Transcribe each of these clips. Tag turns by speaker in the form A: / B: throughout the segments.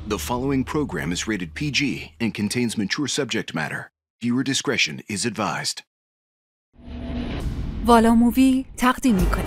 A: The following program is rated PG and contains mature subject matter. Viewer discretion is advised.
B: والا مووی تقدیم می‌کند.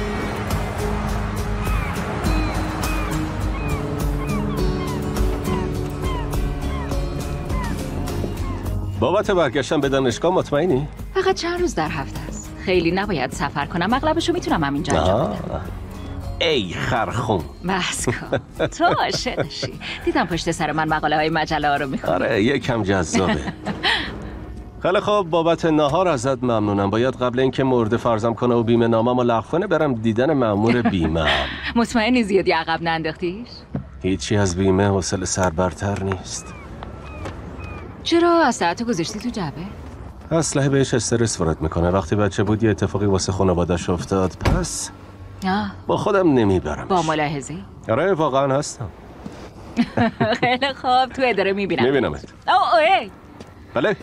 C: بابت برگشتن به دانشگاه مطمئنی؟
D: فقط چند روز در هفته است. خیلی نباید سفر کنم. اغلبشو میتونم همینجا انجام بدم.
C: ای خرخون
D: بس کن. تو عاشقشی. دیدم پشت سر من مقاله های مجله ها رو میخونی.
C: آره یکم جذابه. خیلی خوب، بابت نهار ازت ممنونم. باید قبل اینکه مورد فرضم کنه و بیمه نامه‌مو لغو کنه برم دیدن مأمور بیمه.
D: مطمئنی زیادی عقب ننداختیش؟
C: هیچی از بیمه حوصله سر برتر نیست.
D: چرا اسلحه‌تو گذاشتی تو جعبه؟
C: اسلحه بهش استرس وارد میکنه. وقتی بچه بود یه اتفاقی واسه خانواده‌اش افتاد، پس با خودم نمیبرم.
D: با ملاحظه‌ای؟
C: آره واقعا هستم.
D: خیلی خوب، تو اداره
C: میبینمت.
D: اوه
C: بله.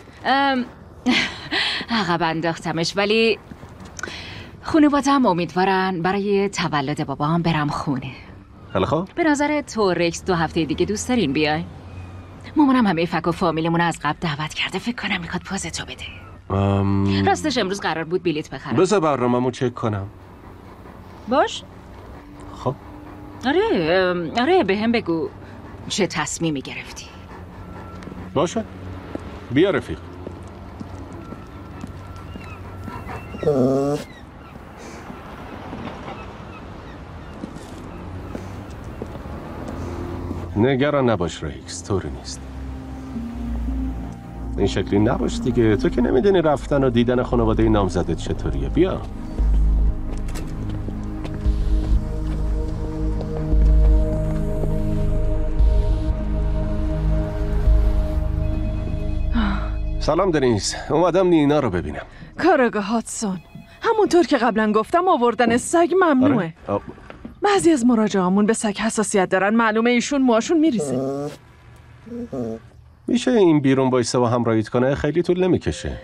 D: عقب انداختمش، ولی خانواده‌ام امیدوارن برای تولد بابام برم خونه.
C: خیلی خوب.
D: به نظر تو رکس 2 هفته دیگه دوست دارین بیای؟ مامانم همه فک و فامیلمون از قبل دعوت کرده. فکر کنم میخواد پوزتو بده. راستش امروز قرار بود بلیط بخرم.
C: بذار برنامه‌مو چک کنم.
D: باش.
C: خب.
D: آره بهم بگو چه تصمیمی گرفتی.
C: باشه. بیا رفیق. نگران نباش ریکس، طوری نیست. این شکلی نباش دیگه. تو که نمیدونی رفتن و دیدن خانواده نامزدت چطوریه. بیا. سلام دنیز، اومدم نینا رو ببینم.
E: کاراگاه هاتسون، همونطور که قبلا گفتم آوردن سگ ممنوعه. بعضی از مراجعامون به سگ حساسیت دارن. معلومه ایشون موهاشون میریزه.
C: میشه این بیرون بایسته و همراهیت کنه؟ خیلی طول نمیکشه.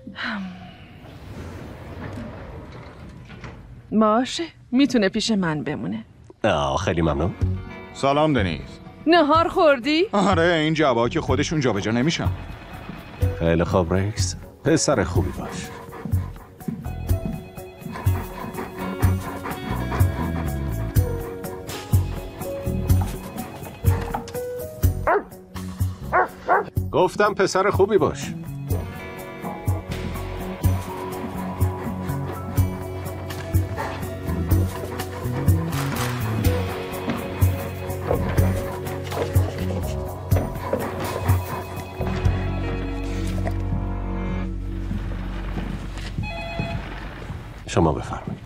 E: باشه، میتونه پیش من بمونه.
C: خیلی ممنون.
F: سلام دنیز.
E: نهار خوردی؟
F: آره، این جوابا که خودشون جابجا نمیشن.
C: خیلی خوب ریکس، پسر خوبی باش. گفتم پسر خوبی باش. شما بفرمایید.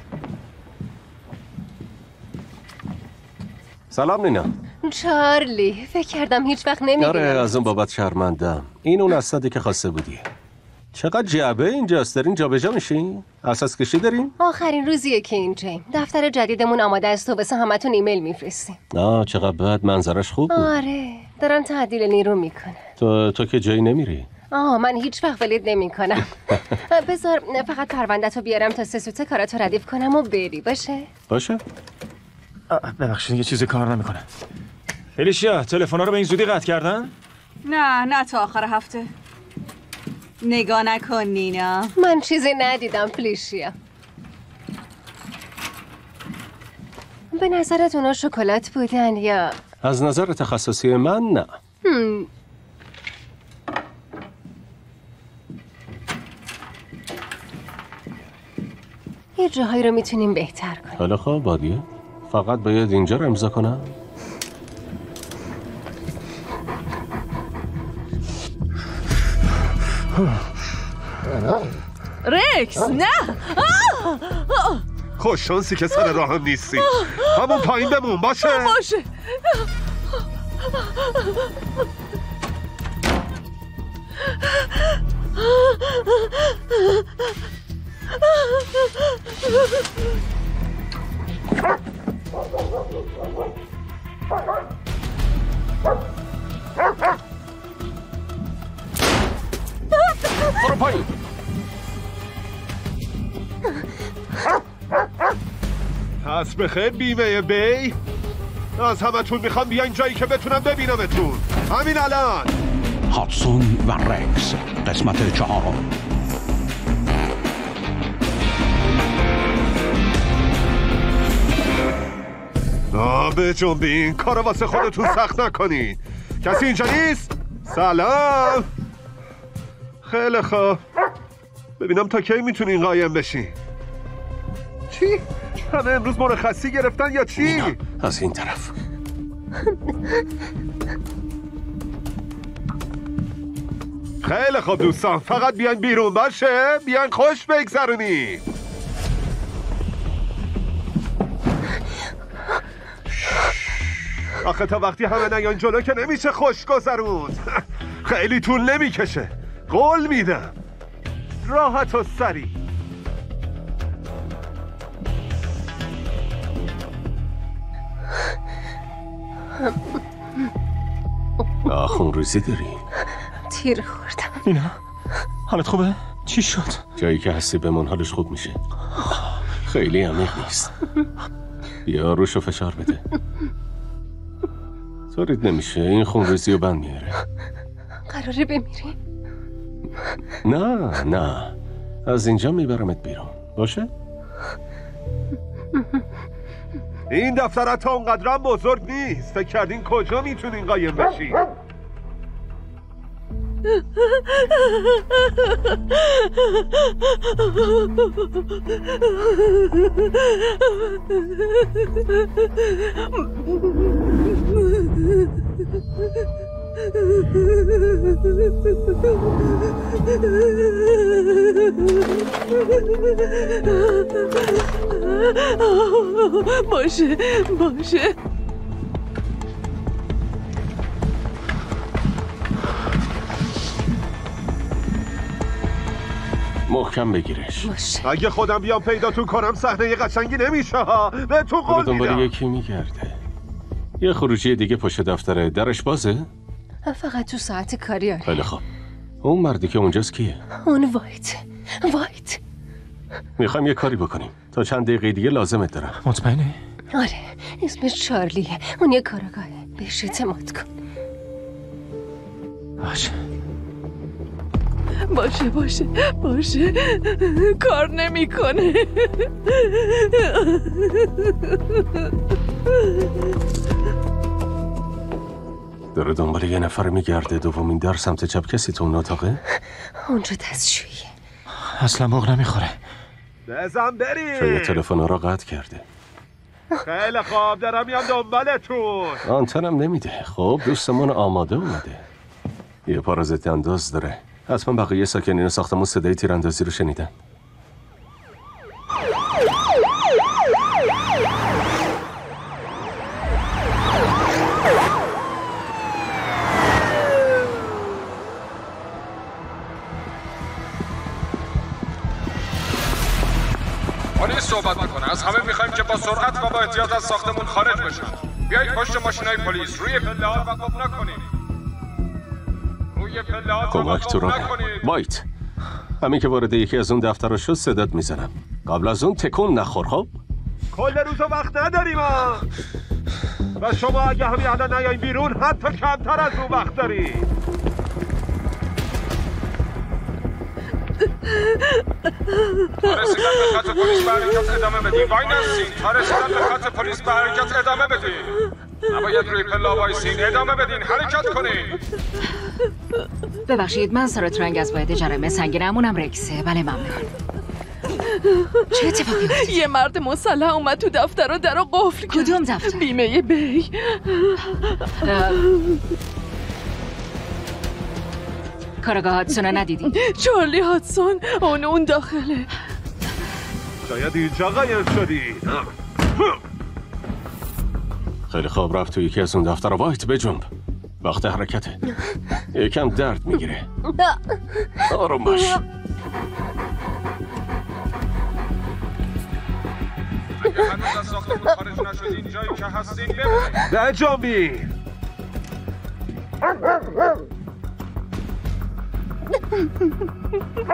C: سلام نینا.
G: چارلی، فکر کردم هیچ وقت نمیبینم.
C: آره از اون بابت شرمندم. این اون اسنادی که خواسته بودی. چقدر جعبه اینجاست. دارین جابجا میشین؟ اساس کشی دارین؟
G: آخرین روزیه که اینجاییم. دفتر جدیدمون آماده است و واسه همتون ایمیل میفرستیم.
C: چقدر بد. منظرش خوب بود.
G: آره، دارن تعدیل نیرو میکنه.
C: تو که جایی نمیری؟
G: من هیچ وقت ولید نمیکنم. بذار فقط پرونده‌تو بیارم تا 3 سوته کاراتو ردیف کنم و بری. باشه؟
F: ببخشید یه چیزی کار نمیکنه. الیشیا، تلفن‌ها رو به این زودی قطع کردن؟
B: نه تا آخر هفته. نگاه نکن نینا.
G: من چیزی ندیدم فلیشیا. به نظرت اونا شکلات بودن یا؟
C: از نظر تخصصی من نه.
G: یه جاهایی رو میتونیم بهتر کنیم.
C: حالا خواب بادیه؟ فقط باید اینجا رو امضا کنم؟
E: رکس نه.
C: خوش شانسی که سر راه هم نیستی. همون پایین بمون. باشه. برو پایین.
F: پس بخیر بیمه بی.
H: از همتون میخوام بیاین جایی که بتونم ببینمتون. همین الان.
I: هاتسون و رکس قسمت 4.
H: بجنبین، کارو واسه خودتون سخت نکنین. کسی اینجا نیست؟ سلام. خیلی خوب. ببینم تا کی میتونین قایم بشین. چی؟ همه امروز مرخصی گرفتن یا چی؟
C: مینا، از این طرف.
H: خیلی خوب دوستان، فقط بیاین بیرون باشه. بیاین خوش بگذرونی. آخه تا وقتی همه نیان جلو که نمیشه خوش گذروند. خیلی طول نمیکشه، قول میدم. راحت و سریع.
C: خون ریزی داری؟
G: تیر خوردم.
F: اینا حالت خوبه؟ چی شد؟
C: جایی که هستی بمون، حالش خوب میشه. خیلی عمیق نیست. بیا روشو فشار بده. طوریت نمیشه، این خون ریزی رو بند میاره.
G: قراره بمیری؟
C: نه از اینجا میبرمت بیرون، باشه؟
H: این دفتر حتی اونقدر هم بزرگ نیست. فکر کردین کجا میتونین قایم بشین؟
E: باشه
C: محکم بگیرش.
G: باشه.
H: اگه خودم بیام پیداتون کنم صحنه قشنگی نمیشه ها. به تو قول
C: دنبال
H: میدم.
C: یکی میگرده. یه خروجی دیگه پشت دفتره. درش بازه؟
G: فقط تو ساعت کاری آره.
C: خیلی خوب. اون مردی که اونجاست کیه؟
G: اون وایت.
C: میخوایم یه کاری بکنیم. تا چند دقیقه دیگه لازمت دارم.
F: مطمئنی؟
G: آره، اسمش چارلیه. اون یه کارگاهه. بهش اعتماد کن.
E: باشه کار نمیکنه.
C: داره دنبال یه نفر میگرده. دومین در سمت چپ. کسی تو اون اتاقه؟
G: اونجا دستشوییه.
F: اصلا موق نمیخوره.
H: بزن بریم.
C: شاید تلفن را قطع کرده.
H: خیلی خوب، دارم میام دنبالتون.
C: آنتنم نمیده. خب دوستمون آماده اومده. یه پارازیت انداز داره. حتما بقیه ساکنین ساختمون صدای تیراندازی رو شنیدن.
J: پلیس صحبت میکنه. از همه میخوایم که با سرعت و با احتیاط از ساختمون خارج بشن. بیایید پشت ماشینای پلیس. روی پله‌ها وقف نکنید.
C: کمک تو را وایت. همین که وارد یکی از اون دفترها شد صدات میزنم. قبل از اون تکون نخور. خب
H: کل روز وقت نداریم ها. و شما اگه همین الان نیاین بیرون حتی کمتر از اون وقت داری.
J: تا رسیدن به خط پلیس به حرکت ادامه بدین. وای نستین. تا رسیدن به خط پلیس به حرکت ادامه بدین. نباید روی پلا وایسین. ادامه بدین. حرکت کنین.
D: ببخشید، من سارا ترنگ از واحد جرایم سنگین. امونم رکسه. بله ممنون. چه اتفاقی افتاد؟
E: یه مرد مسلح اومد تو دفتر و درو قفل کرد.
D: کدوم دفتر؟
E: بیمه بی.
D: کارگاه هاتسون رو ندیدی؟
E: چارلی هاتسون. اون داخله.
H: شاید اینجا قایم شدی.
C: خیلی خوب، رفت تو یکی از اون دفتر. وایت بجنب. وقت حرکته. یکم درد میگیره. آروم باش.
J: اگه هنوز از ساختمون خارج نشدین جایی که هستین ببینید.
H: نجامی.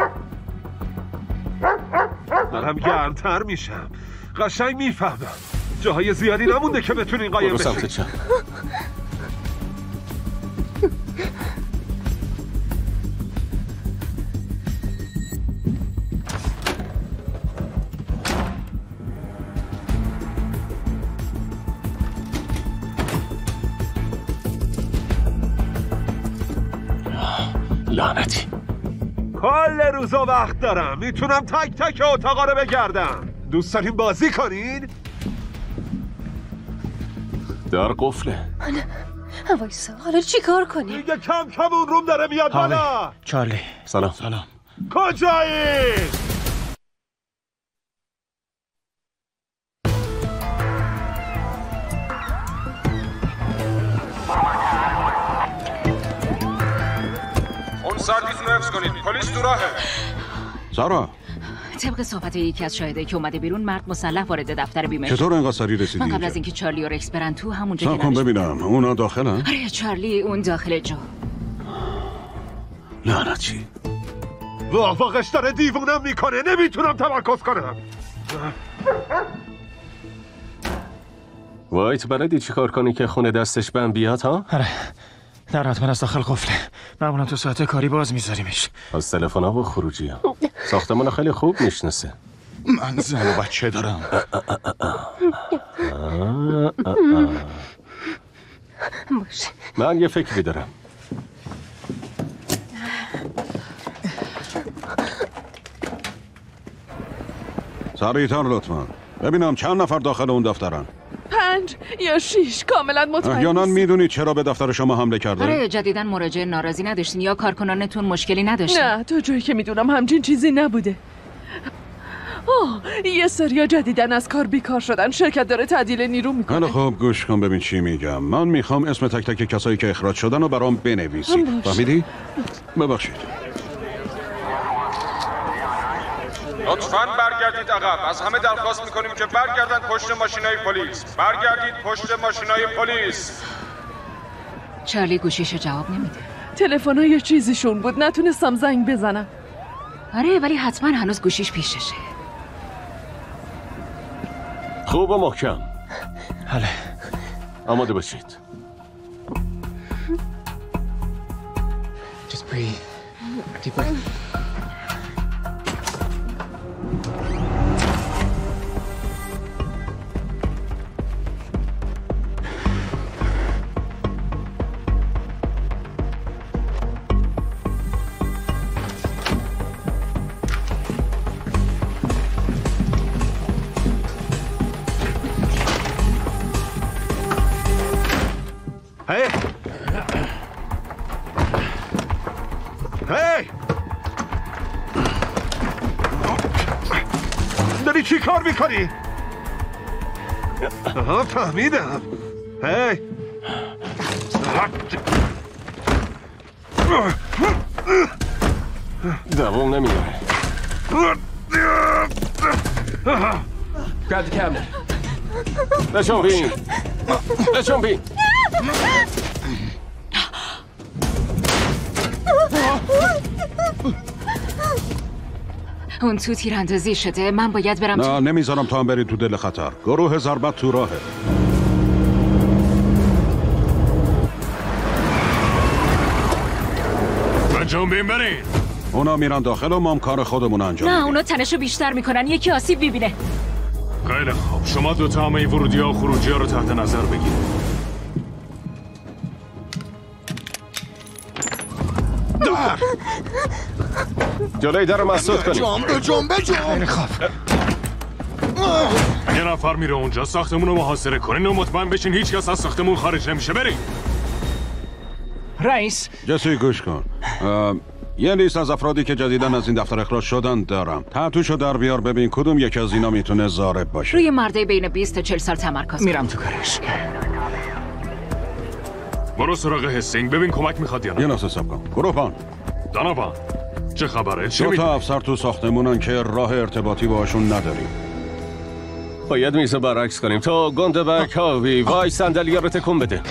H: دارم گرمتر میشم. قشنگ میفهمم. جاهای زیادی نمونده که بتونین قایم
C: برو سمت
H: بشین.
C: چپ. لعنتی.
H: کل روزا وقت دارم، میتونم تک تک اتاقا رو بگردم. دوست دارین بازی کنین؟
C: در قفله.
G: وایسا حالا چی کار کنیم؟
H: دیگه کم کم اون روم داره میاد بالا.
F: چارلی
C: سلام.
H: کجایی؟
J: اون سرویس رو حفظ کنید، پلیس تو راهه.
I: سارا
D: طبق صحبت یکی از شاهدایی که اومده بیرون، مرد مسلح وارد دفتر بیمه شد.
I: چطور انقدر سریع رسیدی؟
D: من قبل از اینکه چارلی و رکس برن تو همونجا
I: صبر کن ببینم اونا داخلن؟
D: آره چارلی اون داخل جو.
I: لعنتی.
H: واقعش داره دیوونم میکنه، نمیتونم تمرکز کنم.
C: وایت بلدی چی کار کنی که خونه دستش بند بیاد ها؟
F: آره در حتما از داخل قفله. معمولا تو ساعت کاری باز میذاریمش.
C: از تلفن ها و خروجی ها. ساختمون خیلی خوب میشناسه.
I: من زن و بچه دارم.
G: باشه
C: من یه فکری دارم.
I: سریعتر لطفا. ببینم چند نفر داخل اون دفترن.
E: 5 یا 6 کاملا مطمئن
I: احیانا
E: نیستم.
I: میدونید چرا به دفتر شما حمله کرده؟
D: آره جدیدن مراجعه ناراضی نداشتین یا کارکنانتون مشکلی نداشتن؟
E: نه تا جایی که میدونم همچین چیزی نبوده. یه سریا جدیدن از کار بیکار شدن. شرکت داره تعدیل نیرو میکنه.
I: خیلی خوب گوش کن ببین چی میگم. من میخوام اسم تک تک کسایی که اخراج شدن رو برام بنویسی. فهمیدی؟ ببخشید.
J: لطفاً برگردید عقب. از همه درخواست میکنیم که برگردن پشت ماشینای پلیس. برگردید پشت ماشینای پلیس.
D: چارلی گوشیشو جواب نمیده.
E: تلفن‌ها یه چیزیشون بود نتونستم زنگ بزنم.
D: آره ولی حتما هنوز گوشیش پیششه.
C: خوب و محکم.
F: حالا
C: آماده باشید.
F: Just breathe. Deep breath.
H: داری چی کار میکنی؟ آها فهمیدم. هی
C: دوام نمیاره.
K: Grab the cabinet.
C: نشون بین. نشون بین.
D: اون تو تیراندازی شده. من باید برم.
I: نه نمیذارم تا هم برید تو دل خطر. گروه ضربت تو راهه.
J: انجام بین برین.
I: اونا میرن داخل و ما هم کار خودمون انجام
D: نه اونا تنشو بیشتر میکنن. یکی آسیب میبینه.
J: خیلی خوب شما دوتا همه ورودی ها و خروجی ها رو تحت نظر بگیرید.
C: جلوی در رو مسدود کنید.
K: جنبه
J: خیلی خوب. یه نفر میره اونجا ساختمون رو محاصره کنین و مطمئن بشین هیچ کس از ساختمون خارج نمیشه. بریم.
F: رئیس
I: جسی گوش کن. یه لیست از افرادی که جدیدن از این دفتر اخراج شدن دارم. تحتوشو در بیار ببین کدوم یکی از اینا میتونه ضارب باشه.
D: روی مرده بین 20 تا 40 سال تمرکز
F: میرم تو کارش.
J: برو سراغ هستینگ ببین کمک میخواد یا نه.
I: یه لحظه صبر کن. گروهبان
J: دانابان چه خبره؟ چی
I: دو
J: میدونی؟
I: تا افسر تو ساختمونن که راه ارتباطی باشون نداریم.
C: باید میزو برعکس کنیم. تو گنده بک هاوی وای صندلی رو تکون بده.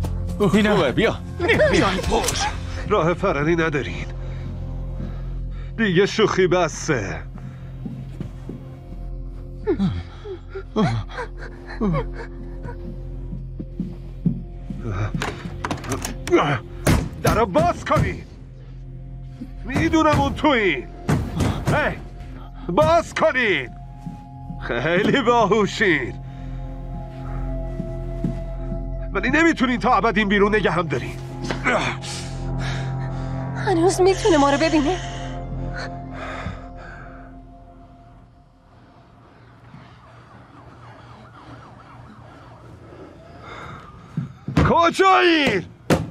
C: خوبه بیا.
H: راه فراری ندارین. دیگه شوخی بسه. درو باز کنی. میدونم اون تویی. هی باز کنین. خیلی باهوشین، ولی نمیتونین تا ابد این بیرون نگه هم دارین.
G: هنوز میتونه ما رو ببینه.
H: کجایین؟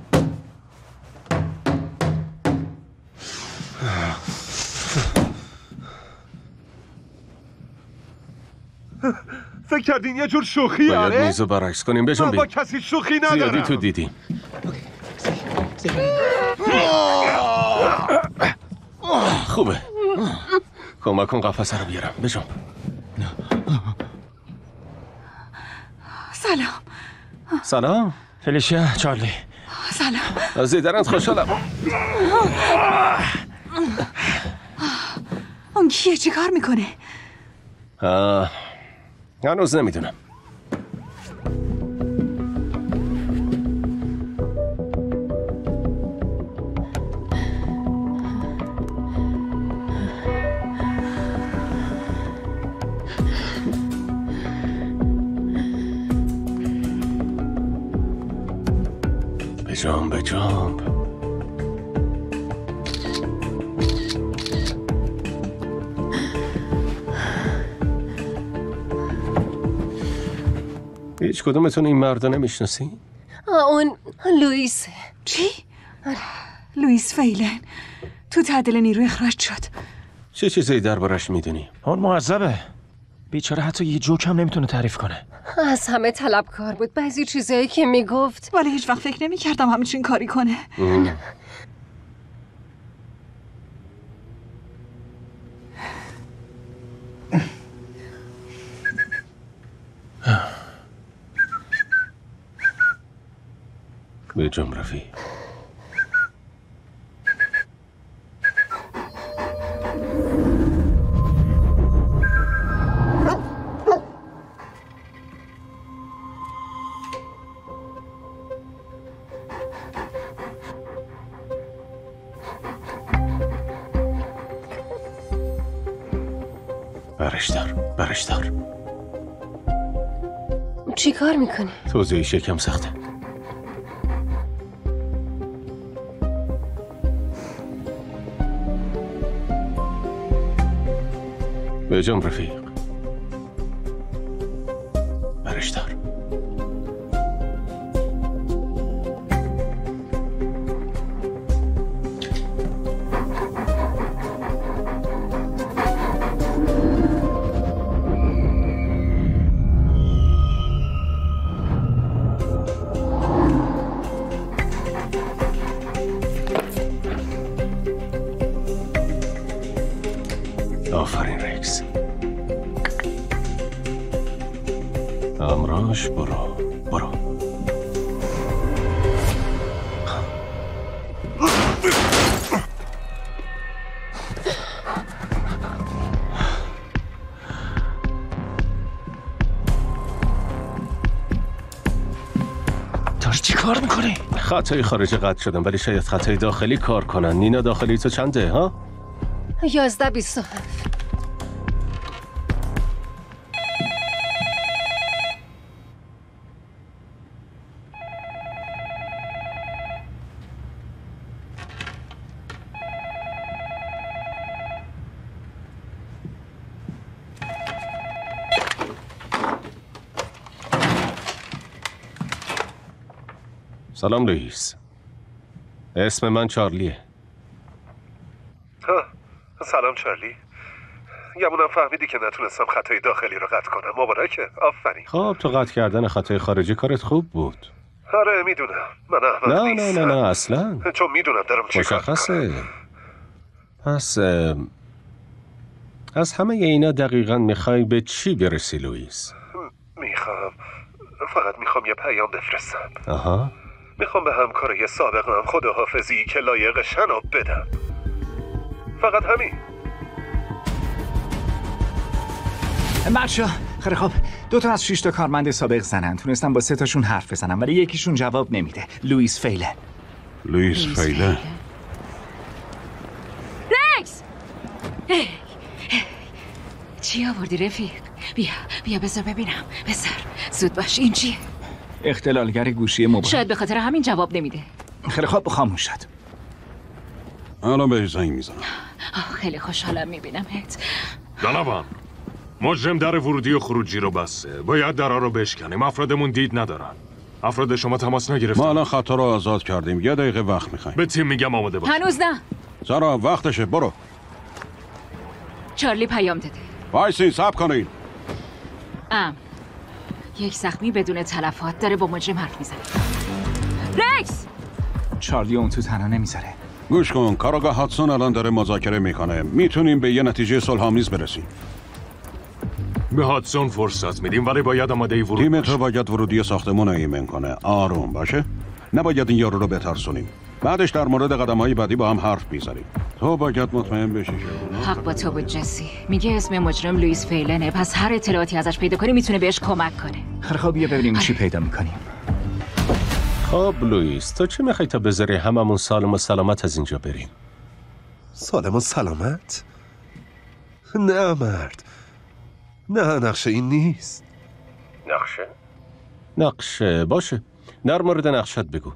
H: فکر کردین یه جور شوخی؟
C: باید میزو برعکس کنیم. بجنبین.
H: با کسی شوخی ندارم.
C: زیادی تو دیدیم. خوبه. کمک کن قفسه رو بیارم. بجنب.
B: سلام.
C: سلام
F: فلیشیا. چارلی.
B: سلام.
C: از دیدنت خوشحالم.
B: اون کیه؟ چی کار میکنه؟
C: هنوز نمیدونم. بجنب. هیچ کدومتون این مرد رو نمیشناسی؟
G: اون لوئیس.
B: چی؟ لوئیس فیلن تو تعدیل نیروی اخراج شد.
C: چه چیزایی دربارش میدونی؟
F: اون معذبه. بیچاره حتی یه جوک هم نمیتونه تعریف کنه.
G: از همه طلبکار بود. بعضی چیزایی که میگفت،
B: ولی هیچ وقت فکر نمی‌کردم همچین کاری کنه.
C: بجنب رفیق. برش دار.
G: چی کار میکنی؟
C: توضیحش یکم سخته. بجنب رفیق. برش دار. آفرین رکس. امراش برو.
F: داشت چی کار میکنی؟
C: خطای خارجی قطع شدم، ولی شاید خطای داخلی کار کنن. نینا داخلی تو چنده ها؟
G: 11:27.
C: سلام لوئیس. اسم من چارلیه.
H: سلام چارلی. گمونم فهمیدی که نتونستم خطای داخلی رو قطع کنم. مبارکه. آفرین.
C: خب تو قطع کردن خطای خارجی کارت خوب بود.
H: آره میدونم. من احمق نیستم.
C: نه اصلا.
H: چون میدونم دارم چی کار
C: مشخصه. پس از همه اینا دقیقاً میخوای به چی برسی لوئیس؟
H: فقط میخوام یه پیام بفرستم.
C: آها.
H: میخوام به همکارای سابقم خداحافظی که لایق شناب بدم. فقط همین.
K: بچه خیلی خب 2 از 6 کارمند سابق زنن. تونستم با 3 تاشون حرف بزنم ولی یکیشون جواب نمیده. لوئیس فیلن.
I: لوئیس فیلن.
D: رکس! چی آوردی رفیق؟ بیا بذار ببینم. بذار زود باش. این چیه؟
K: اختلالگر گوشی موبایل.
D: شاید به خاطر همین جواب نمیده.
K: خیلی خب خاموش شد.
I: الان بهش زنگ میزنم.
D: خیلی خوشحالم میبینمت.
J: جنابم، مجرم در ورودی و خروجی رو بسته. باید درها رو بشکنیم. افرادمون دید ندارن. افراد شما تماس نگرفتن.
I: ما الان خطا رو آزاد کردیم. 1 دقیقه وقت میخوایم.
J: به تیم میگم آماده باش.
D: هنوز نه.
I: سارا وقتشه. برو.
D: چارلی پیام داده.
I: وایسین صبر کنین.
D: یک زخمی بدون تلفات داره با مجرم حرف میزنه. رکس!
K: چارلی اون تو تنها نمیذاره.
I: گوش کن، کاراگاه هاتسون الان داره مذاکره میکنه. میتونیم به یه نتیجه صلح‌آمیز برسیم.
J: به هاتسون فرصت میدیم ولی باید آماده ورود
I: تیم تو باید ورودی ساختمون رو ایمن کنه. آروم باشه. نباید این یارو رو بترسونیم. بعدش در مورد قدم‌های بعدی با هم حرف میزنیم. تو باید مطمئن بشی.
D: حق با تو بود جسی. میگه اسم مجرم لوئیس فیلنه، پس هر اطلاعاتی ازش پیدا کنی میتونه بهش کمک کنه.
K: خیلی خب بیا ببینیم چی پیدا میکنیم.
C: خب لوئیس، تو چی میخوای تا بذاری هممون سالم و سلامت از اینجا بریم؟
H: سالم و سلامت؟ نه مرد. نه نقشه این نیست.
C: نقشه باشه. در مورد نقشت بگو.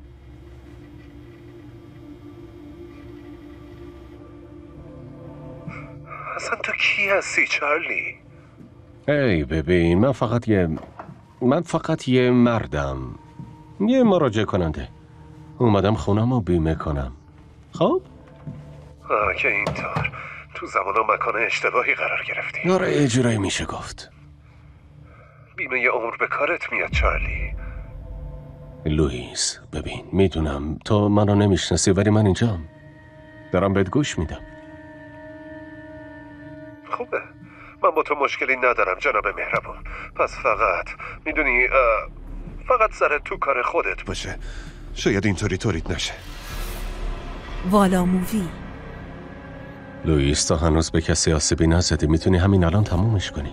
H: اصلا تو کی هستی چارلی؟
C: ای ببین من فقط یه مردم، یه مراجعه کننده. اومدم خونم رو بیمه کنم. خب؟
H: که اینطور تو زمان و مکان اشتباهی قرار گرفتی.
C: آره اجرایی میشه گفت.
H: بیمه یه عمر به کارت میاد چارلی.
C: لوئیس ببین، میدونم تو منو نمیشناسی ولی من اینجام. دارم بهت گوش میدم.
H: خوبه، من با تو مشکلی ندارم جناب مهربان. پس فقط میدونی فقط سر تو کار خودت باشه. شاید اینطوری تولید نشه.
L: والا مووی.
C: لوئیس، تو هنوز به کسی آسیبی نزدی. میتونی همین الان تمومش کنی.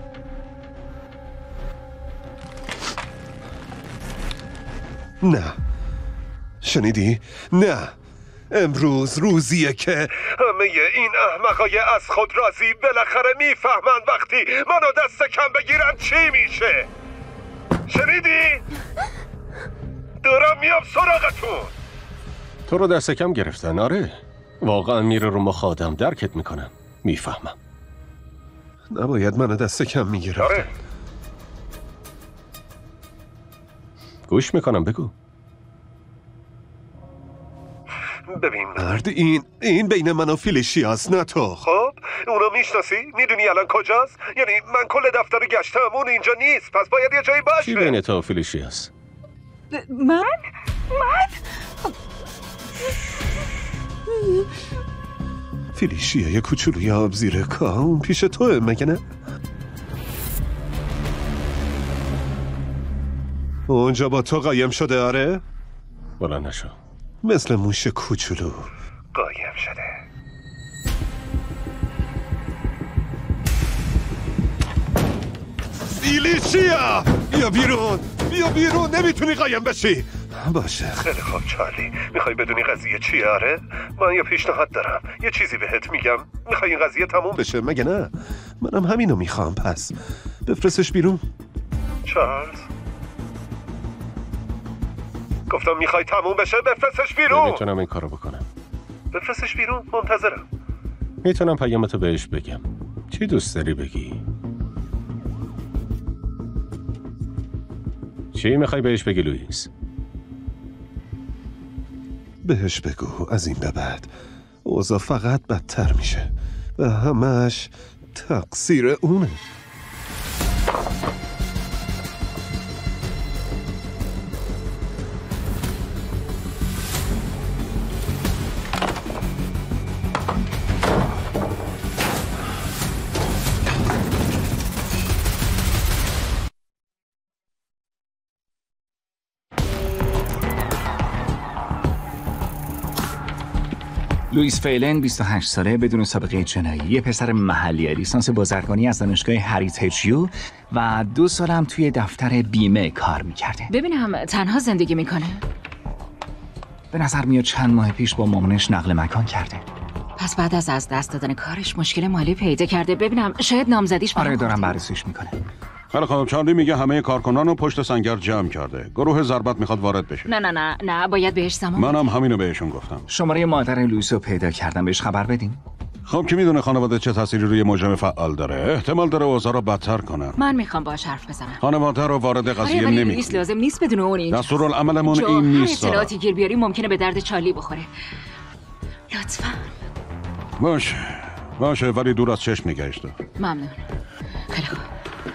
H: نه شنیدی؟ نه، امروز روزیه که همه این احمقای از خود راضی بالاخره میفهمن وقتی منو دست کم بگیرن چی میشه. شنیدی؟ دارم میام سراغتون.
C: تو رو دست کم گرفتن؟ آره واقعا میره رو مخ آدم. درکت میکنم، میفهمم.
H: نباید منو دست کم میگرفتن. آره.
C: گوش میکنم، بگو.
H: ببین مرد، این بین من و فلیشیاست، نه تو. خب اونو میشناسی؟ میدونی الان کجاست؟ یعنی من کل دفتر گشتم، اون اینجا نیست، پس باید یه جایی باشه.
C: چی بین تو و فلیشیاست؟
B: من؟
H: فلیشیا یه کوچولوی آب زیر کاه، اون پیش توه مگه نه؟ اونجا با تو قایم شده؟ آره؟
C: بلا نشو.
H: مثل موش کوچولو قایم شده. فلیشیا بیا بیرون، نمیتونی قایم بشی. باشه خیلی خوب چارلی، میخوای بدونی قضیه چیه؟ آره؟ من یه پیشنهاد دارم، یه چیزی بهت میگم. میخوای این قضیه تموم بشه مگه نه؟ منم همینو میخوام، پس بفرستش بیرون. چارلز گفتم میخوای تموم بشه، بفرستش بیرون.
C: میتونم این کارو بکنم.
H: بفرستش بیرون، منتظرم.
C: میتونم پیامتو بهش بگم. چی دوست داری بگی؟ چی میخوای بهش بگی لوئیس؟
H: بهش بگو از این به بعد اوضاع فقط بدتر میشه و همش تقصیر اونه.
K: لوئیس فیلن 28 ساله بدون سابقه جنایی، یه پسر محلی، لیسانس بازرگانی از دانشگاه هریتیج یو و 2 سال هم توی دفتر بیمه کار میکرده.
D: ببینم تنها زندگی میکنه؟
K: به نظر میاد چند ماه پیش با مامانش نقل مکان کرده.
D: پس بعد از دست دادن کارش مشکل مالی پیدا کرده. ببینم شاید نامزدیش
K: آره دارم بررسیش میکنه.
I: خیلی خوب، چارلی میگه همه کارکنان رو پشت سنگر جمع کرده. گروه ضربت میخواد وارد بشه.
D: نه باید بهش زمان
I: منم همینو بهشون گفتم.
K: شماره مادر لوئیس رو پیدا کردم، بهش خبر بدین.
I: خب کی میدونه خانواده چه تأثیری روی مجرم فعال داره؟ احتمال داره اوضاع رو بدتر کنه.
D: من میخوام باهاش حرف بزنم.
I: خانواده رو وارد قضیه نمی‌کنه.
D: لوئیس لازم نیست بدون اون اینجا.
I: دستورالعملمون این نیست.
D: اطلاعاتی گیر بیاری ممکنه به درد چارلی بخوره. لطفاً.
I: باشه ولی دور از چشم نگهش دار.
D: ممنون. خیلی خوب.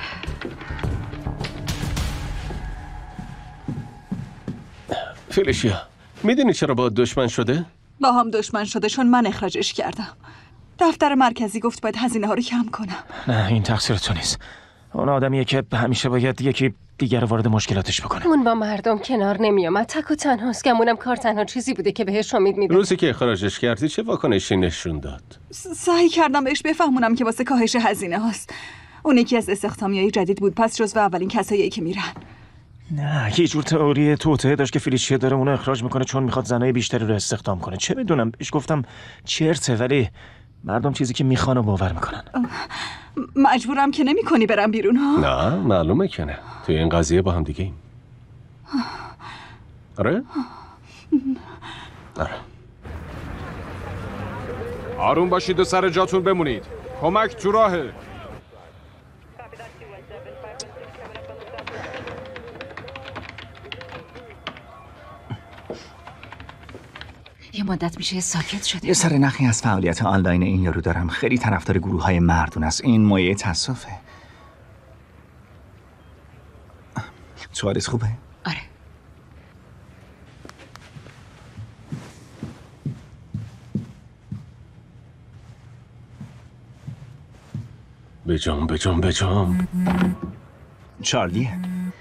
C: فلیشیا، میدونی چرا با دشمن شده؟
B: با هم دشمن شده چون من اخراجش کردم. دفتر مرکزی گفت باید هزینه ها رو کم کنم.
F: نه این تقصیر تو نیست. اون آدمیه که همیشه باید یکی دیگر وارد مشکلاتش بکنه.
G: اون با مردم کنار نمیامد، تک و تنهاست. گمونم کار تنها چیزی بوده که بهش امید میده.
C: روزی که اخراجش کردی چه واکنشی نشون داد؟
B: سعی کردم بهش بفهمونم که واسه کاهش هزینه هاست. اون یکی از استخدامیای جدید بود، پس جزو اولین کسایی که میرن.
F: نه یه جور تئوری توطئه داشت که فلیشیا داره اونو اخراج میکنه چون میخواد زنای بیشتری رو استخدام کنه. چه بدونم، بهش گفتم چرته، ولی مردم چیزی که میخوان و باور میکنن.
B: مجبورم که نمیکنی برم بیرون ها؟
C: نه معلومه که نه. توی این قضیه با هم دیگه ایم. آره؟ آره.
J: آروم باشید و سر جاتون بمونید. کمک تو راهه.
D: یه مدت میشه ساکت شده.
K: یه سر نخی از فعالیت آنلاین این یارو دارم. خیلی طرفدار گروه‌های مردون است. این مایه تاسفه. تو حالت خوبه؟
D: آره.
C: بجام
K: چارلی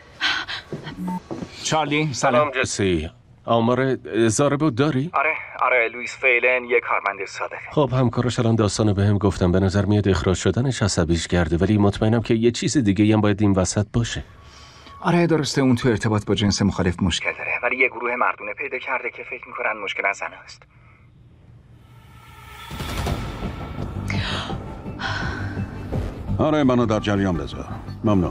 C: سلام جسی. آمار زاربو داری؟
K: آره لوئیس فیلن یه کارمند صادقه.
C: خب همکاراش الان داستانو بهم گفتم. به نظر میاد اخراج شدنش عصبیش کرده، ولی مطمئنم که یه چیز دیگه هم باید این وسط باشه.
K: آره درسته، اون تو ارتباط با جنس مخالف مشکل داره، ولی یه گروه مردونه پیدا کرده که فکر میکنن مشکل از زن هست.
I: آره منو در جریان بذار. ممنون.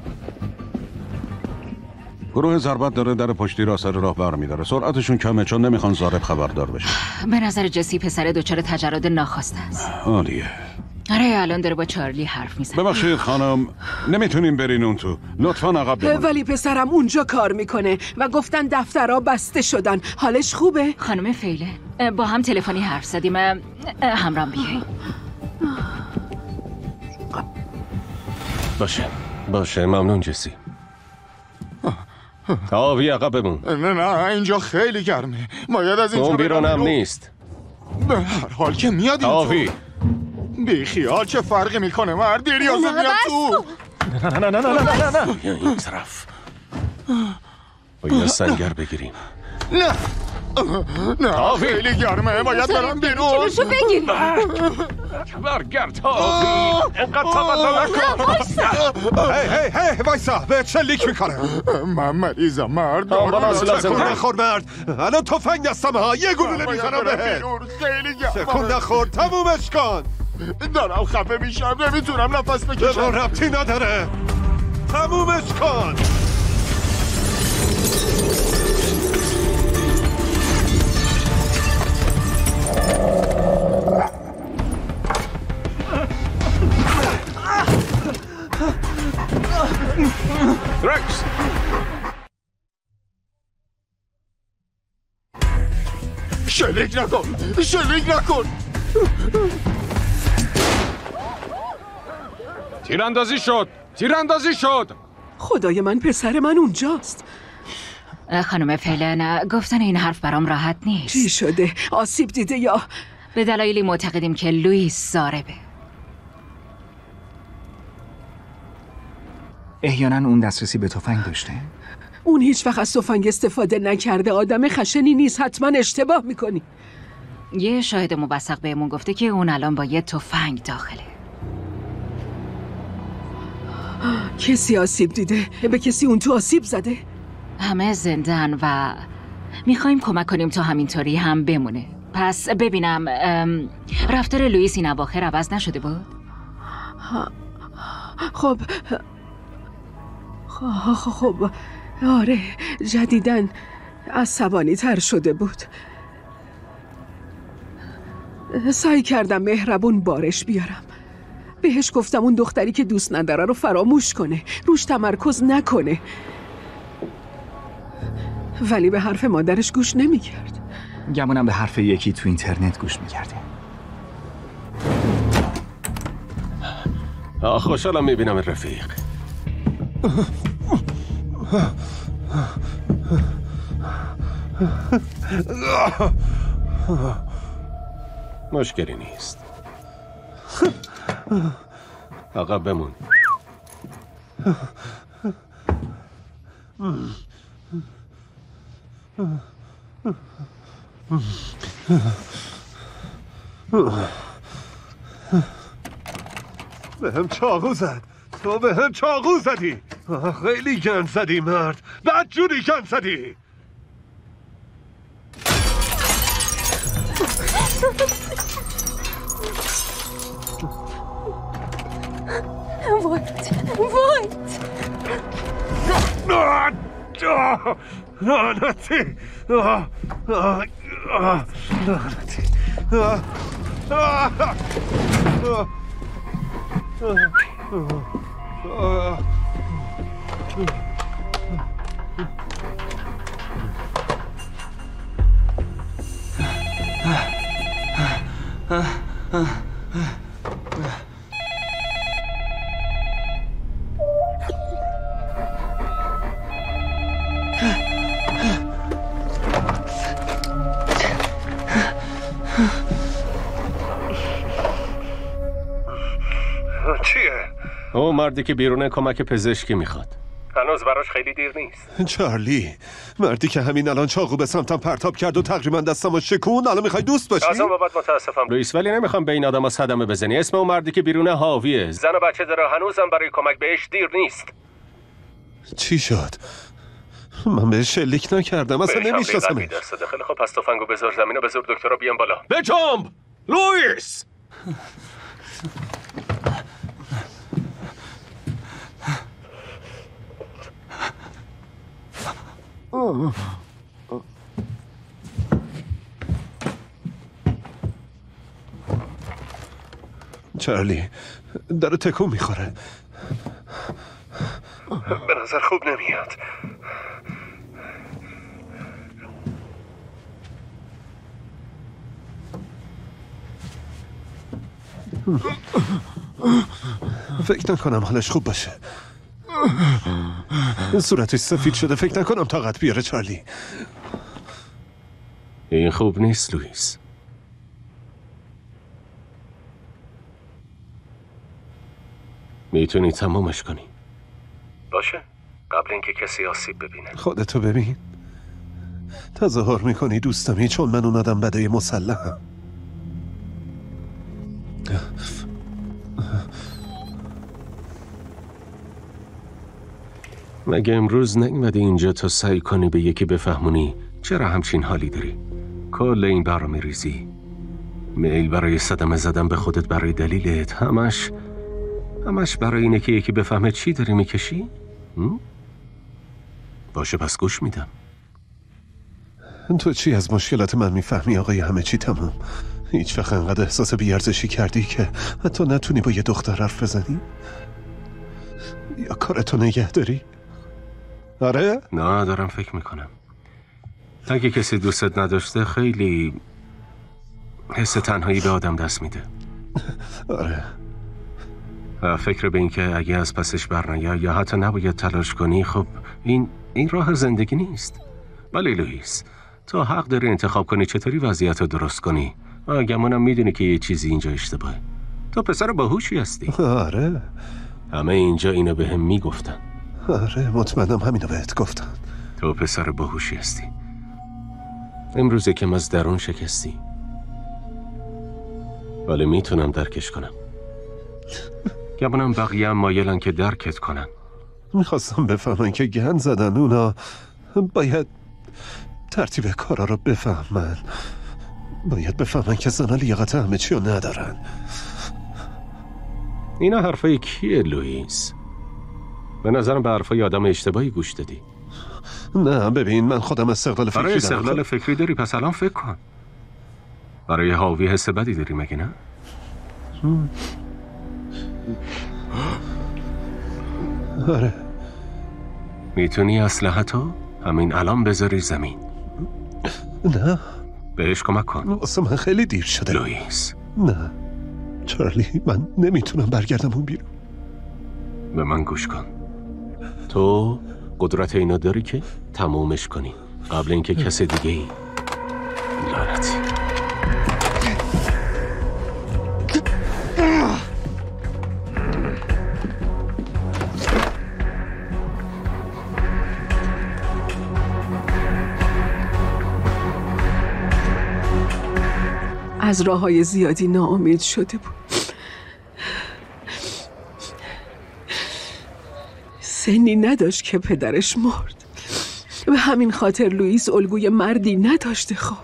I: گروه ضربت داره در پشتی را سر راه برمی‌داره. سرعتشون کمه چون نمیخوان ضارب خبردار بشه.
D: به نظر جسی پسر دچار تجرد ناخواسته است.
I: عالیه.
D: آره الان داره با چارلی حرف میزنه.
I: ببخشید خانم، نمیتونیم برین اون تو. لطفاً عقب بمونید.
M: ولی پسرم اونجا کار میکنه و گفتن دفترها بسته شدن. حالش خوبه؟
D: خانم فیله با هم تلفنی حرف زدیم. همراهم بیایید.
C: باشه ممنون جسی. آوی عقب بمون.
N: نه اینجا خیلی گرمه. باید از اینجا
C: اون بیرونم نیست.
N: به هر حال که میاد اینجا.
C: آوی
N: بی خیال چه فرقی میکنه مرد ریاضه میاد تو.
C: نه این طرف. باید سنگر بگیریم.
N: نه خیلی گرمه، باید برم بیرون.
G: کلشو بگیر.
C: برگرد آوی. انقدر تقدر نکن.
H: هی وایسا، به چه لیک میکنه؟
N: من مریضم مرد.
H: سکون نخور مرد. الان تفنگ دستم ها، یه گلوله میزنم بهت.
N: خیلی گرمه.
H: سکون نخور، تمومش کن.
N: دارم خفه میشم، نمیتونم نفس بکشم.
H: به من ربطی نداره. تمومش کن.
C: درکس
N: شلیک نکن.
J: تیراندازی شد.
M: خدای من پسر من اونجاست.
D: خانم فیلن گفتن این حرف برام راحت نیست.
M: چی شده؟ آسیب دیده یا؟
D: به دلایلی معتقدیم که لوئیس ضاربه.
K: احیانا اون دسترسی به تفنگ داشته؟
M: اون هیچ وقت از تفنگ استفاده نکرده. آدم خشنی نیست، حتما اشتباه میکنی.
D: یه شاهد موثق بهمون گفته که اون الان با یه تفنگ داخله.
M: کسی آسیب دیده؟ به کسی اون تو آسیب زده؟
D: همه زندن و میخوایم کمک کنیم تا همینطوری هم بمونه. پس ببینم رفتار لوئیس این اواخر عوض نشده بود؟
M: خب آره، جدیداً عصبانی تر شده بود. سعی کردم مهربون بارش بیارم. بهش گفتم اون دختری که دوست نداره رو فراموش کنه، روش تمرکز نکنه، ولی به حرف مادرش گوش نمیکرد.
K: گمونم به حرف یکی تو اینترنت گوش میکرده.
C: خوشحالم میبینم رفیق. مشکلی نیست. عقب بمون.
H: به هم چاقو زد. تو به هم چاقو زدی. خیلی گند زدی مرد. بدجوری گند زدی. لعنتی.
C: او مردی که بیرونه کمک پزشکی میخواد. هنوز براش خیلی دیر نیست.
H: چارلی، مردی که همین الان چاقو به سمتم پرتاب کرد و تقریبا دستمو شکون، الان میخوای دوست باشی؟
C: از اون بابت متاسفم لوئیس، ولی نمیخوام به این آدما صدمه بزنی. اسم اون مردی که بیرونه هاویه. زن و بچه داره. هنوزم برای کمک بهش دیر نیست.
H: چی شد؟ من بهش شلیک نکردم، اصلا نمیشناسمش.
C: خیلی خب، پس تفنگو بذار زمین و بذار دکترا بیان بالا. بجنب لوئیس.
H: چارلی داره تکون میخوره. به نظر خوب نمیاد. فکر نکنم حالش خوب باشه. صورتش سفید شده. فکر نکنم طاقت بیاره چارلی.
C: این خوب نیست لوئیس. میتونی تمامش کنی. باشه، قبل اینکه کسی آسیب ببینه.
H: خودتو ببین. تظاهر میکنی دوستمی چون من اون آدم بدای مسلحم.
C: مگه امروز نیومدی اینجا تا سعی کنی به یکی بفهمونی چرا همچین حالی داری؟ کل این برنامه ریزی، میل برای صدمه زدن به خودت برای دلیلت، همش برای اینه که یکی بفهمه چی داری میکشی؟ باشه، پس گوش میدم.
H: تو چی از مشکلات من میفهمی آقای همه چی تمام؟ هیچ وقت انقدر احساس بیارزشی کردی که حتی نتونی با یه دختر حرف بزنی؟ یا کارتو نگه داری؟ آره؟
C: نه، دارم فکر میکنم. اگه کسی دوستت نداشته خیلی حس تنهایی به آدم دست میده.
H: آره.
C: فکر به این که اگه از پسش برنیا یا حتی نباید تلاش کنی، خب این راه زندگی نیست. ولی لوئیس، تو حق داری انتخاب کنی چطوری وضعیت رو درست کنی. گمانم میدونی که یه چیزی اینجا اشتباهه. تو پسر باهوشی هستی.
H: آره.
C: همه اینجا اینو به هم میگفتن.
H: آره، مطمئنم همینو بهت گفتن.
C: تو پسر باهوشی هستی. امروز یکم از درون شکستی. ولی میتونم درکش کنم. گمونم بقیه هم مایلن که درکت کنن.
H: میخواستم بفهمن که گند زدن اونا باید ترتیب کارا رو بفهمن. باید بفهمن که زنها لیاقت همه چی رو ندارن.
C: اینا حرفای کیه لوئیس؟ به نظرم به حرفای آدم اشتباهی گوش دادی.
H: نه ببین من خودم استقلال فکری
C: برای استقلال فکری داری پس الان فکر کن. برای حاوی حس بدی داری مگه نه؟
H: آره.
C: میتونی اسلحه‌تو همین الان بذاری زمین.
H: نه
C: بهش کمک کن.
H: واسه من خیلی دیر شده
C: لوئیس.
H: نه چارلی من نمیتونم برگردم اون بیرون.
C: به من گوش کن. تو قدرت اینا داری که تمومش کنی قبل اینکه کس دیگه ای لعنتی.
M: از راه‌های زیادی ناامید شده بود. سنی نداشت که پدرش مرد. به همین خاطر لوئیس الگوی مردی نداشته. خب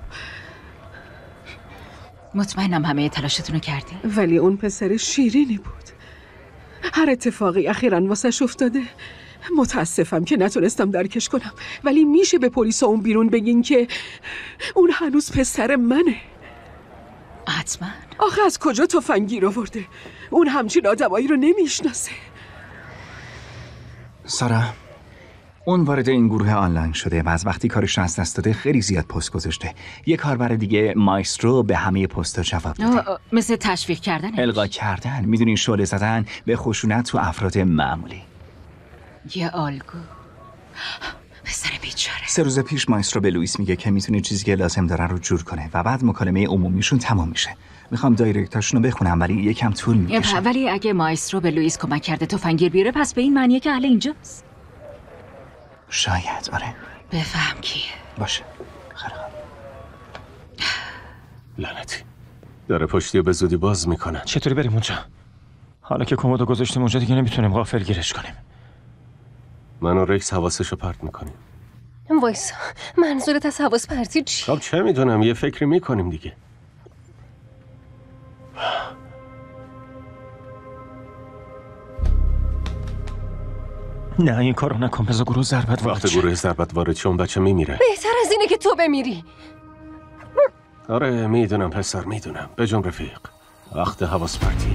D: مطمئنم همه تلاشتون رو کردی.
M: ولی اون پسر شیرینی بود. هر اتفاقی اخیراً واسش افتاده. متاسفم که نتونستم درکش کنم، ولی میشه به پلیس اون بیرون بگین که اون هنوز پسر منه.
D: حتما.
M: آخه از کجا تفنگگیر آورده؟ اون همچین آدمایی رو نمیشناسه.
K: سارا، اون وارد این گروه آنلاین شده و از وقتی کارش رو از دست داده خیلی زیاد پست گذاشته. یه کاربر دیگه مایسترو به همه پست‌ها جواب داده.
D: مثل تشویق کردن،
K: القا کردن، میدونین شعله زدن به خشونت تو افراد معمولی.
D: یه الگو. پسر بیچاره.
K: 3 روز پیش مایسترو به لوئیس میگه که میتونه چیزی که لازم دارن رو جور کنه و بعد مکالمه عمومیشون تمام میشه. میخوام دایرکتاشون رو بخونم ولی یکم طول میکشه.
D: ولی اگه مایسترو به لوئیس کمک کرده تفنگگیر بیاره پس به این معنیه که اهل اینجاست.
K: شاید. آره.
D: بفهم کیه.
K: باشه. خیلی
C: لعنتی. داره پشتی رو به زودی باز میکنن.
F: چطوری بریم اونجا؟ حالا که کمدو گذاشتیم اونجا دیگه نمیتونیم غافلگیرش کنیم.
C: من و رکس حواسشو پرت میکنیم.
G: وایسا، منظورت از حواس پرتی چی؟
C: خب چه میدونم، یه فکری میکنیم دیگه.
F: نه این کارو نکن، بذار گروه ضربت وارد
C: وقت گروه ضربت وارد شه اون بچه میمیره.
G: بهتر از اینه که تو بمیری.
C: آره میدونم پسر، میدونم. بجنب رفیق، وقت حواس پرتی.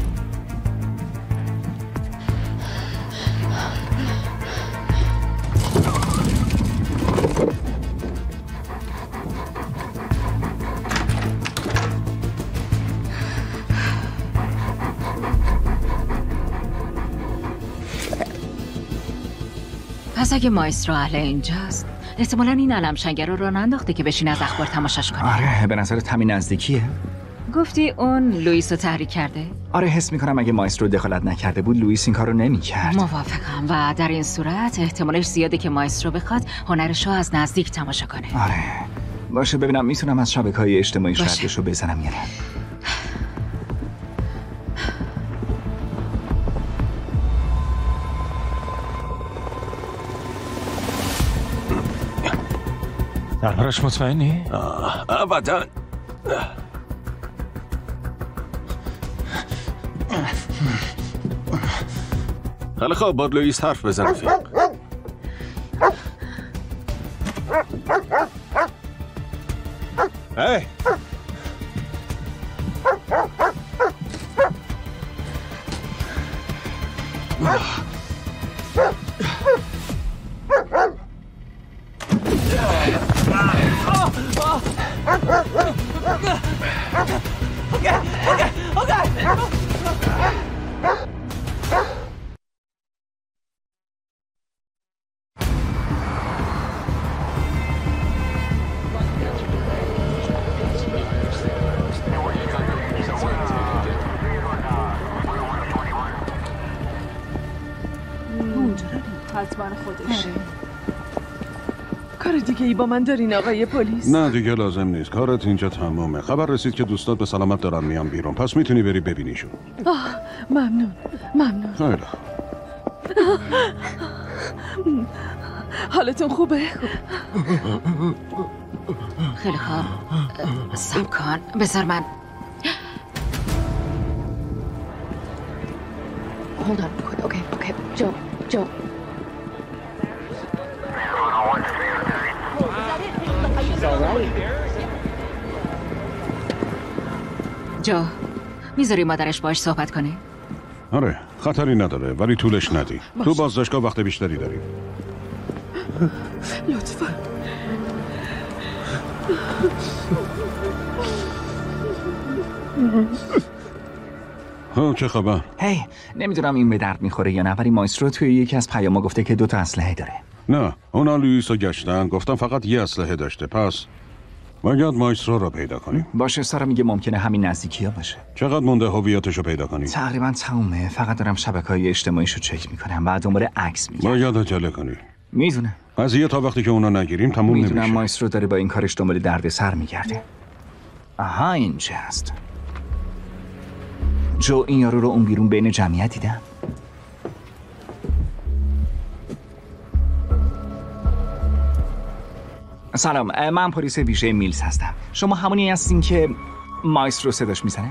D: پس اگه مایسترو اهل اینجاست احتمالاً این علمشنگر رو راه ننداخته که بشین از اخبار تماشاش کنه.
K: آره به نظرت همین نزدیکیه؟
D: گفتی اون لوئیس رو تحریک کرده؟
K: آره حس میکنم اگه مایسترو دخالت نکرده بود لوئیس این کارو نمیکرد.
D: موافقم و در این صورت احتمالش زیاده که مایسترو بخواد هنرش رو از نزدیک تماشا کنه.
K: آره باشه ببینم میتونم از شبکه‌های اجتماعی ردشو بزنم یا نه.
F: دربارش مطمئنی؟
C: ابداً. خیلی خوب با لوئیس حرف بزن رفیق. هی
E: کار دیگه ای با من دارین آقای پلیس؟
I: نه دیگه لازم نیست، کارت اینجا تمومه. خبر رسید که دوستات به سلامت دارن میان بیرون، پس میتونی بری ببینیشون.
E: ممنون.
I: خیلی
E: حالتون خوبه؟
D: خیلی خوب. صبر کن، بذار من
G: Hold on. Okay. Joe.
D: جو، میذاری مادرش باش صحبت کنی؟
I: آره، خطری نداره ولی طولش ندی. تو بازداشتگاه وقت بیشتری داری.
M: لطفا.
I: چه خبر؟
K: هی نمیدونم این به درد میخوره یا نه، ولی مایسترو توی یکی از پیاما گفته که 2 اسلحه داره.
I: نه، اونا لوئیسو گشتن، گفتم فقط یه اسلحه داشته. پس باید مایسترو رو پیدا کنیم.
K: باشه، سارا میگه ممکنه همین نزدیکی‌ها باشه.
I: چقدر مونده هویتشو پیدا کنیم؟
K: تقریبا تمومه، فقط دارم شبکه‌های اجتماعیشو چک میکنم، بعد دنبال عکس میگردم.
I: باید عجله کنی.
K: میدونم.
I: قضیه تا وقتی که اونا نگیریم تموم نمیشه.
K: میدونم مایسترو داره با این کارش دنبال دردسر میگرده. آها اینجاست. جو، این یارو رو اون بیرون بین جمعیت دیدم. سلام، من پلیس ویژه میلز هستم. شما همونی هستین که مایسترو صداش میزنه؟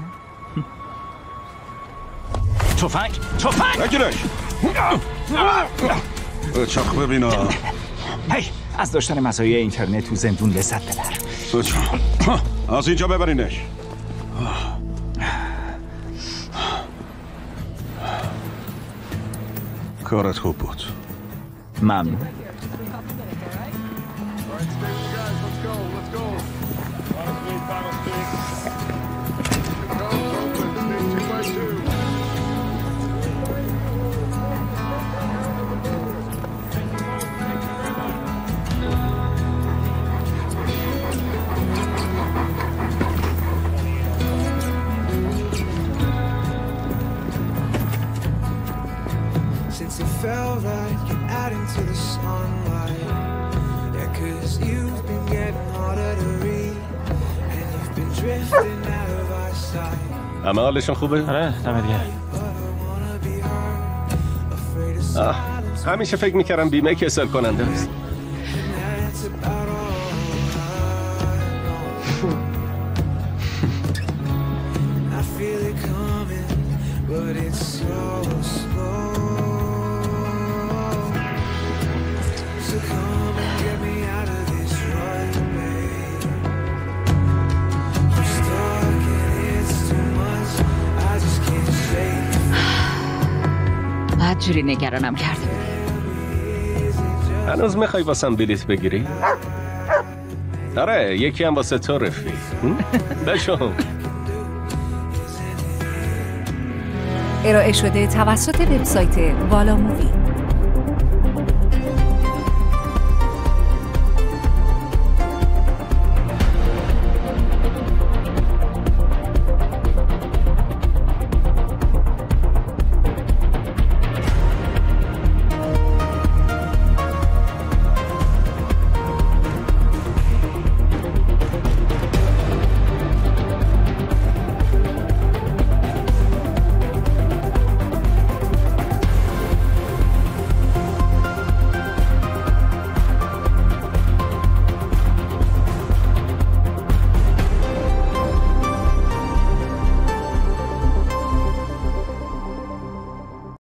K: تفنگ
I: بگیرش. چخ ببینا.
K: هی، از داشتن مزایای اینترنت تو زندون لذت ببر.
I: از اینجا ببرینش. کارت خوب بود.
K: ممنون.
O: Since it felt right, get out into the sunlight. Yeah, 'cause you've been getting harder to read, and you've been drifting out of our sight.
C: همه حالشون خوبه؟
F: آره، دمت گرم.
C: همیشه فکر میکردم بیمه کسل کننده است.
O: I feel it coming, but it's so slow. So come and get me out of this rut, babe. I'm stuck and it's too much. I just can't shake.
D: بعد جوری نگرانم کرده.
C: هنوز میخوای واسم بلیت بگیری؟ آره، یکی هم واسه تو رفیق. بشون.
L: ارائه شده توسط وبسایت والا مووی.